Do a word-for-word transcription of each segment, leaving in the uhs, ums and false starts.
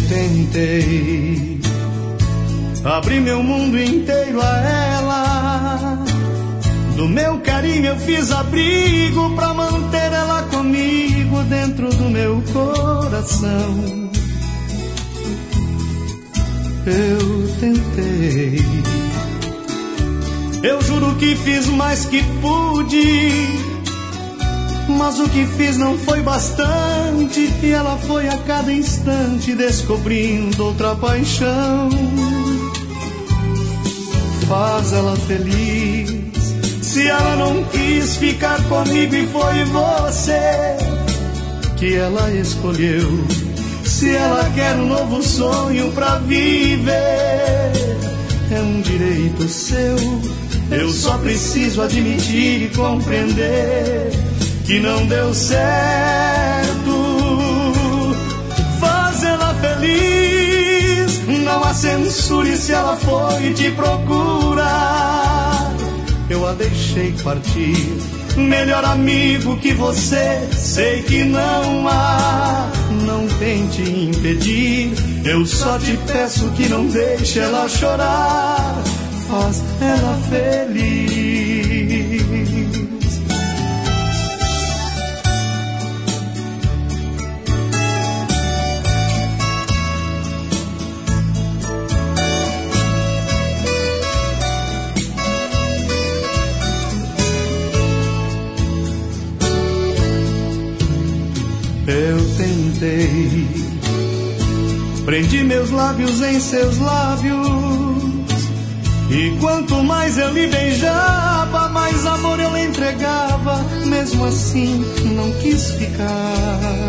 tentei abrir meu mundo inteiro a ela. Do meu carinho eu fiz abrigo pra manter ela comigo dentro do meu coração. Eu tentei, eu juro que fiz mais que pude, mas o que fiz não foi bastante, e ela foi a cada instante descobrindo outra paixão. Faz ela feliz, se ela não quis ficar comigo e foi você que ela escolheu. Se ela quer um novo sonho pra viver, é um direito seu. Eu só preciso admitir e compreender que não deu certo. Faz ela feliz, não a censure se ela foi te procurar. Eu a deixei partir, melhor amigo que você, sei que não há. Não tente impedir, eu só te peço que não deixe ela chorar. Faz ela feliz. Eu tentei, prendi meus lábios em seus lábios, e quanto mais eu lhe beijava, mais amor eu lhe entregava. Mesmo assim não quis ficar.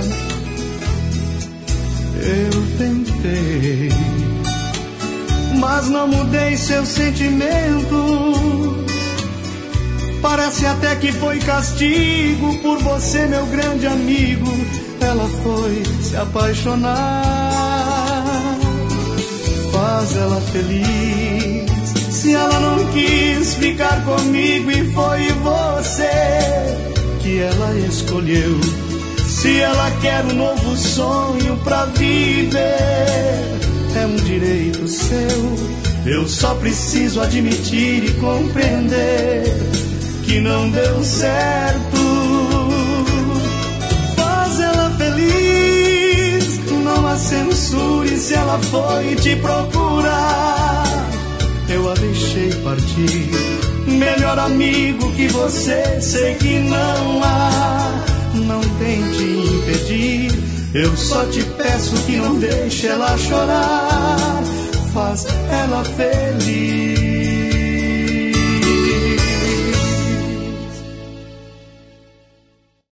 Eu tentei, mas não mudei seus sentimentos. Parece até que foi castigo por você, meu grande amigo. Ela foi se apaixonar. Faz ela feliz, se ela não quis ficar comigo e foi você que ela escolheu. Se ela quer um novo sonho pra viver, é um direito seu. Eu só preciso admitir e compreender que não deu certo. Faz ela feliz, não a censure se ela foi te procurar. Eu a deixei partir, melhor amigo que você, sei que não há. Não tente impedir, eu só te peço que não deixe ela chorar. Faz ela feliz.